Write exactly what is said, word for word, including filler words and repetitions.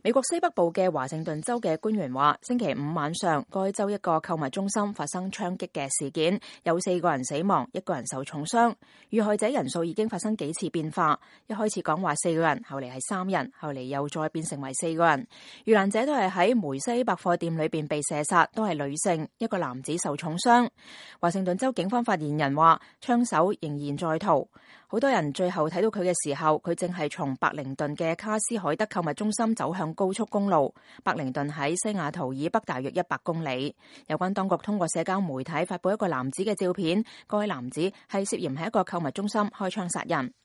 美國西北部嘅華盛頓州嘅官員話，星期五晚上該州一個購物中心發生槍擊嘅事件，有四個人死亡，一個人受重傷。遇害者人數已經發生幾次變化，一開始講話四個人，後嚟係三人，後嚟又再變成為四個人。遇難者都係喺梅西百貨店裏邊被射殺，都係女性，一個男子受重傷。華盛頓州警方發言人話，槍手仍然在逃。好多人最後睇到佢嘅時候，佢正係從白靈頓嘅卡斯海德購物中心走向高速公路。白靈頓喺西雅圖以北大約一百公里。有關當局通過社交媒體發佈一個男子嘅照片，該男子係涉嫌喺一個購物中心開槍殺人。